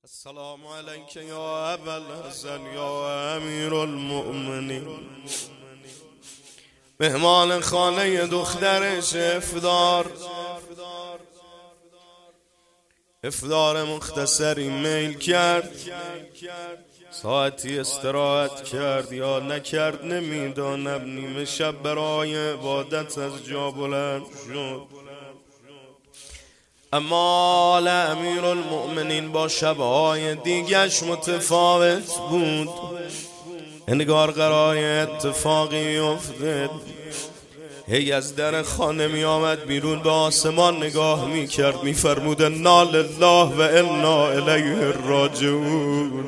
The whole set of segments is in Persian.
السلام علیک یا ابوالحسن یا امیر المؤمنین. مهمان خانه دخترش افطار مختصری میل کرد. ساعتی استراحت کرد یا نکرد نمیدانم. نیمه شب برای عبادت از جا بلند شد. اما امیر المؤمنین با شبهای دیگرش متفاوت بود. انگار قرار اتفاقی افتاد. هی از در خانه می آمد بیرون، به آسمان نگاه می کرد، می فرمود انا لله و انا الیه راجعون.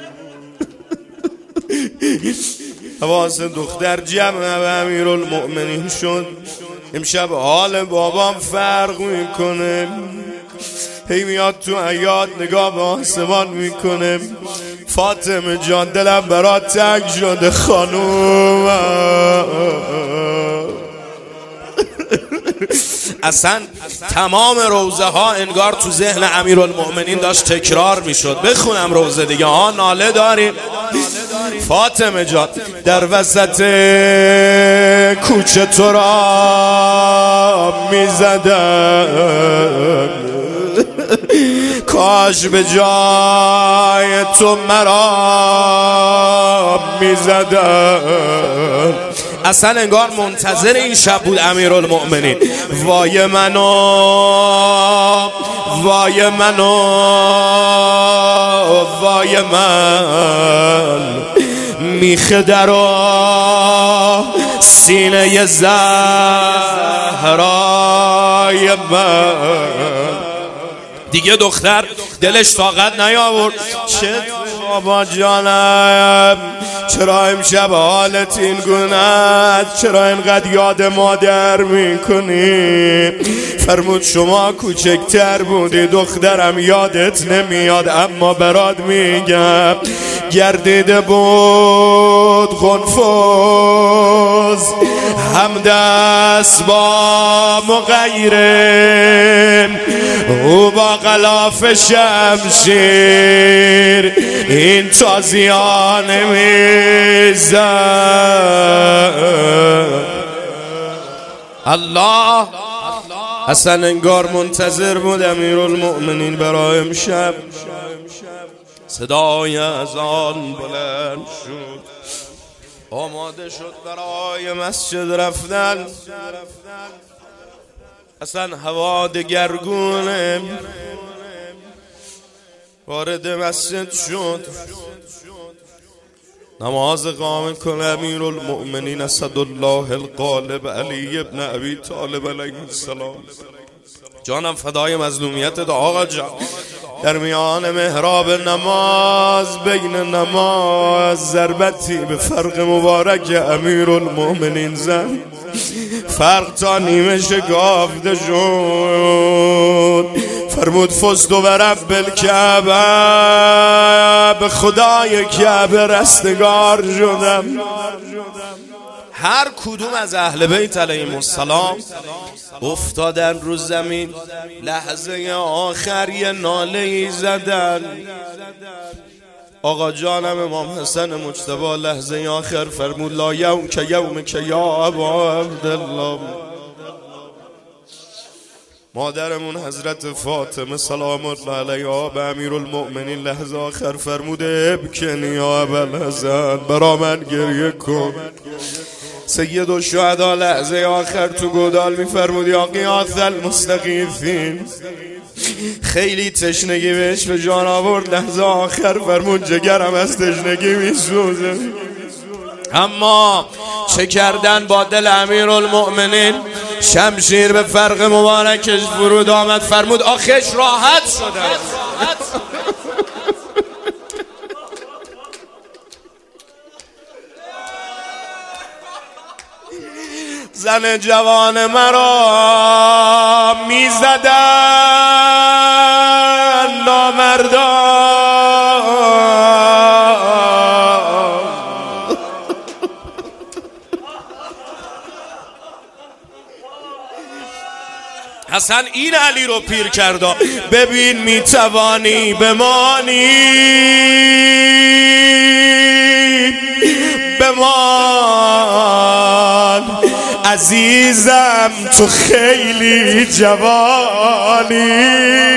حواس دختر جمع و امیر المؤمنین شد. امشب حال بابام فرق میکنه. هی میاد تو حیاط نگاه به آسمان میکنه. فاطمه جان دلم برات تنگ شده خانوم. اصلا تمام روزه ها انگار تو ذهن امیرالمؤمنین داشت تکرار میشد. بخونم روزه دیگه ها. ناله داریم فاطمه جان در وسط کوچه تو را میزدن، کاش به جای تو مرا میزدن. اصلا انگار منتظر این شب بود امیرالمؤمنین. وای منو وای منو وای من، میخ درا سینه زهرای من. دیگه دختر دلش طاقت نیاورد. چه بابا جانم، چرا امشب حالت این گونه است؟ چرا اینقدر یاد مادر میکنی؟ فرمود شما کوچکتر بودی دخترم یادت نمیاد، اما برات میگم گردیده بود قنفذ همدست با مغیره، او با غلاف شمشیر این تازیانه میزد. الله اصلا انگار منتظر بود امیرالمؤمنین برای امشب. صدای اذان بلند شد. آماده شد برای مسجد رفتن. اصلا هوا دگرگونه. وارد مسجد شد. نماز قائم کنه امیرالمؤمنین اسدالله الغالب علی ابن ابی طالب علیه السلام. جانم فدای مظلومیت آقا جان. در میان محراب نماز بین نماز ضربتی به فرق مبارک امیرالمؤمنین زد. فرق تا نیمه شکافته شد. فرمود فزت و رب الکعبه، به خدای کعبه رستگار شدم. هر کدوم از اهل بیت علیهم السلام افتادن رو زمین، لحظه آخر یه ناله‌ای زدن. آقا جانم امام حسن مجتبی لحظه آخر فرمود لا یوم که یوم که یا ابا عبدالله. مادرمون حضرت فاطمه سلام الله علیها به امیرالمؤمنین لحظه آخر فرمود ابکنی یا ابوالحسن، برا من گریه کن. سید الشهدا لحظه آخر تو گودال میفرمود یا غیاث المستغیثین. خیلی تشنگی بهش به جان آورد. لحظه آخر فرمود جگرم از تشنگی میسوزه. اما چه کردن با دل امیرالمؤمنین؟ شمشیر به فرق مبارکش فرود آمد. فرمود آخش راحت شده. زن جوان مرا میزدن نامردان. اصلا این علی رو پیر کرده. ببین میتوانی بمانی، بمان عزیزم تو خیلی جوانی.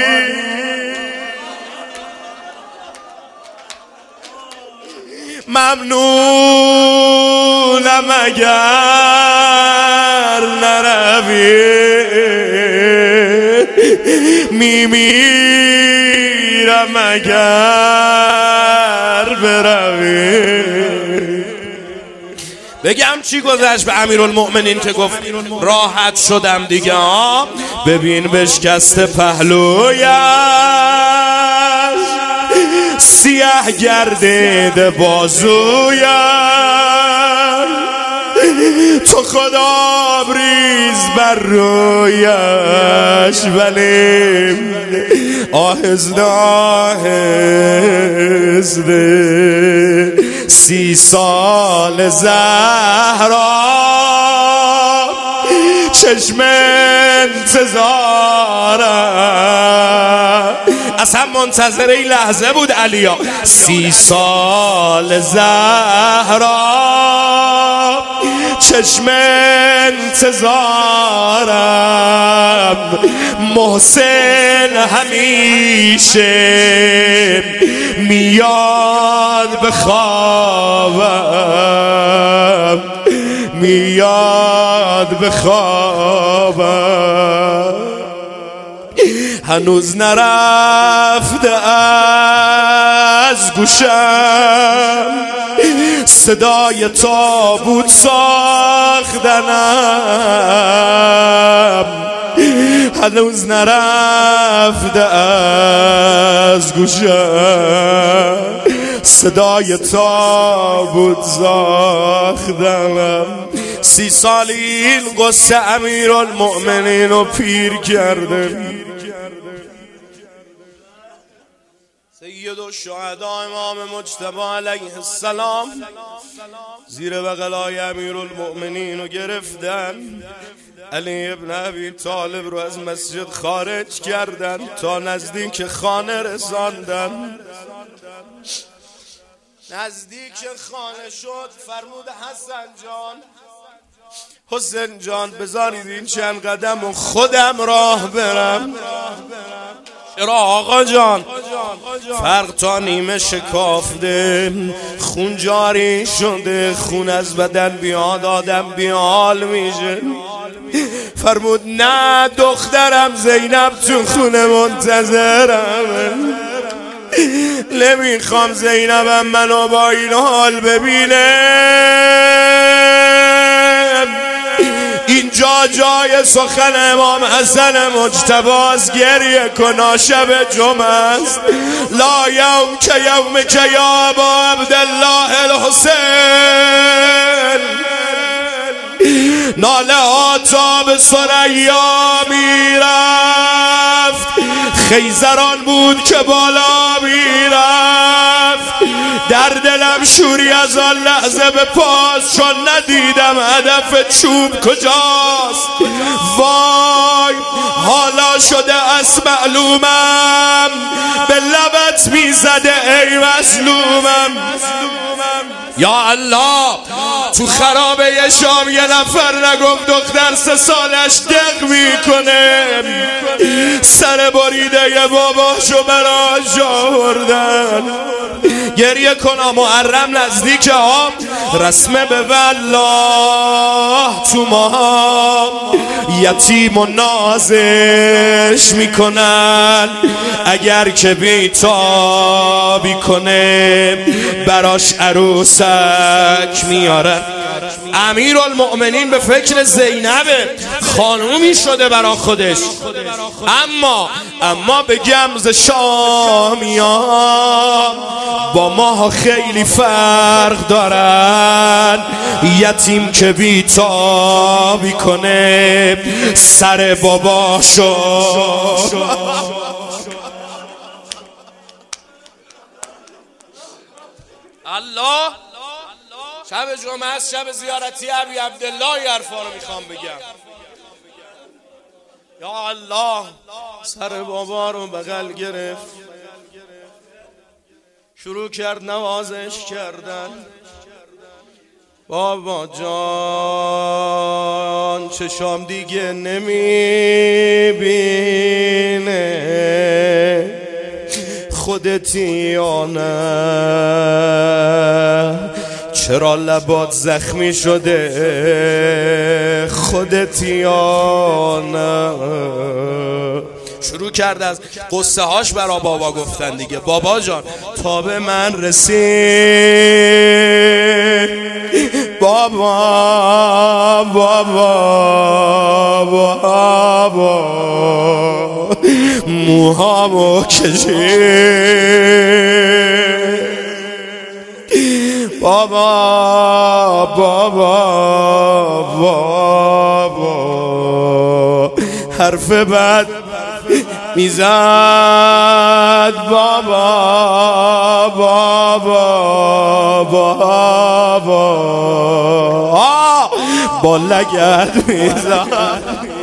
ممنونم اگر نروی، میمیرم اگر بروی. بگم چی گذشت به امیرالمؤمنین که گفت راحت شدم دیگه ها؟ ببین بشکسته پهلویش، سیاه گردیده بازویش، تو خدا بریز بر رویش، ولی آهسته آهسته 30 سال زهرا چشم انتظارم، اصلا منتظر این لحظه بود علیا. 30 سال زهرا چشم انتظارم، محسن همیشه میاد به خوابم، میاد به خوابم. هنوز نرفته از گوشم صدای تابوت ساختنم، هنوز نرفته از گوشم صدای تابوت ساختنم. 30 سال این قصه امیرالمؤمنین رو پیر کرده. سید الشهدا امام مجتبی علیه السلام زیر بغلای امیرالمؤمنین رو گرفتن. علی ابن ابی طالب رو از مسجد خارج کردن، تا نزدیک خانه رساندن. نزدیک خانه شد، فرمود حسن جان، حسین جان بذارید این چند قدم و خودم راه برم. چرا آقا جان؟ فرق تا نیمه شکافته، خون جاری شده، خون از بدن بیاد آدم بیحال میشه. فرمود نه دخترم زینب تو خونه منتظرم، نمیخوام زینبم منو با این حال ببینه. اینجا جای سخن امام حسن مجتبی گریه کن، شب جمعه است. لا یوم که یوم که یا ابا عبدالله الحسین. ناله ها تا به ثریا میرفت، خیزران بود که بالا میرفت. در دلم شوری از آن لحظه به پاس، چون ندیدم هدف چوب کجاست. وای حالا شده از معلومم، به لبت میزده ای مظلومم. یا الله تو خرابه شام یه نفر نگفت دختر 3 سالش دق میکنه، سر بریده باباشو براش آوردن. گریه کنم محرم نزدیک ها، رسمه به والله تو ما یتیم و نازش میکنن. اگر که بیتابی کنه براش عروسک میارن. امیرالمؤمنین به فکر زینبه، خانومی شده برا خودش. اما بگم ز شامیان با ما خیلی فرق دارن. یتیم که بیتابی کنه سر باباشو. الله شب جمعه است، شب زیارتی ابی عبدالله. حرفا رو میخوام بگم. یا الله. سر بابا رو بغل گرفت، شروع کرد نوازش کردن. بابا جان چشام دیگه نمیبینه، خودتی یا نه؟ چرا لبات زخمی شده، خودتی یا نه؟ شروع کرد از قصه هاش برا بابا گفتن دیگه. بابا جان تا به من رسید، بابا موهامو کشید، بابا حرف بد میزد، بابا با لگد میزد.